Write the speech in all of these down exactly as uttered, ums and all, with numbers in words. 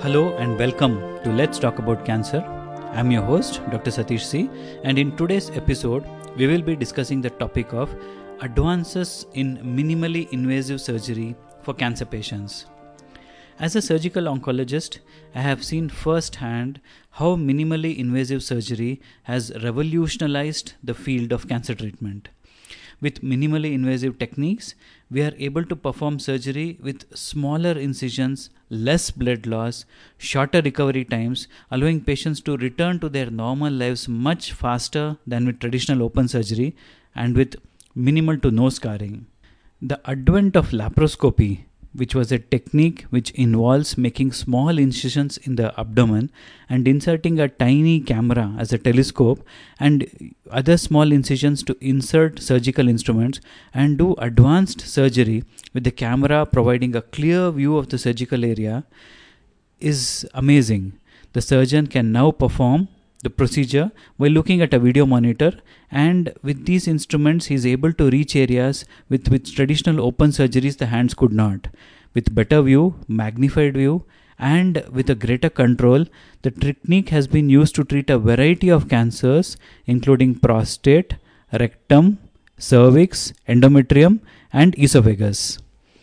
Hello and welcome to Let's Talk About Cancer. I'm your host, Doctor Satish C. And in today's episode, we will be discussing the topic of advances in minimally invasive surgery for cancer patients. As a surgical oncologist, I have seen firsthand how minimally invasive surgery has revolutionized the field of cancer treatment. With minimally invasive techniques, we are able to perform surgery with smaller incisions, less blood loss, shorter recovery times, allowing patients to return to their normal lives much faster than with traditional open surgery and with minimal to no scarring. The advent of laparoscopy, which was a technique which involves making small incisions in the abdomen and inserting a tiny camera as a telescope and other small incisions to insert surgical instruments and do advanced surgery with the camera providing a clear view of the surgical area, is amazing. The surgeon can now perform the procedure while looking at a video monitor, and with these instruments he is able to reach areas with which traditional open surgeries the hands could not. With better view, magnified view, and with a greater control, the technique has been used to treat a variety of cancers including prostate, rectum, cervix, endometrium and esophagus.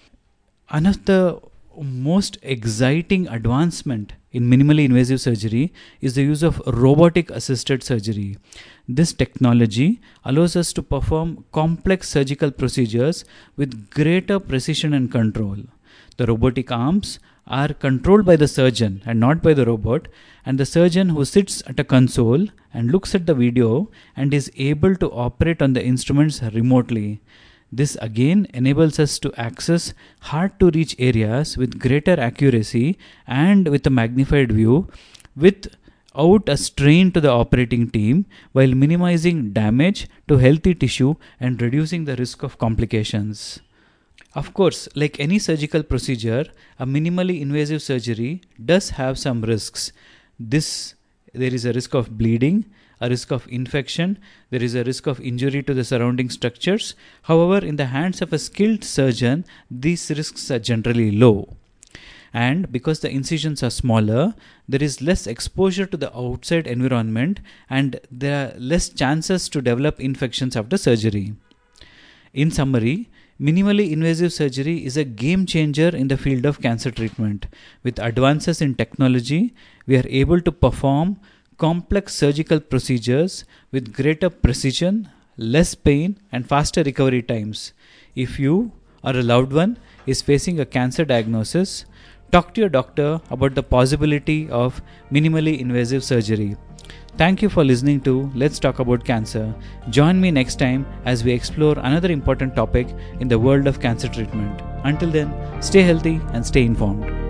Another most exciting advancement in minimally invasive surgery is the use of robotic assisted surgery. This technology allows us to perform complex surgical procedures with greater precision and control. The robotic arms are controlled by the surgeon and not by the robot, and the surgeon who sits at a console and looks at the video and is able to operate on the instruments remotely. This again enables us to access hard to reach areas with greater accuracy and with a magnified view without a strain to the operating team, while minimizing damage to healthy tissue and reducing the risk of complications. Of course, like any surgical procedure, a minimally invasive surgery does have some risks. This there is a risk of bleeding, a risk of infection, there is a risk of injury to the surrounding structures. However, in the hands of a skilled surgeon, these risks are generally low. And because the incisions are smaller, there is less exposure to the outside environment and there are less chances to develop infections after surgery. In summary, minimally invasive surgery is a game changer in the field of cancer treatment. With advances in technology, we are able to perform complex surgical procedures with greater precision, less pain, and faster recovery times. If you or a loved one is facing a cancer diagnosis, talk to your doctor about the possibility of minimally invasive surgery. Thank you for listening to Let's Talk About Cancer. Join me next time as we explore another important topic in the world of cancer treatment. Until then, stay healthy and stay informed.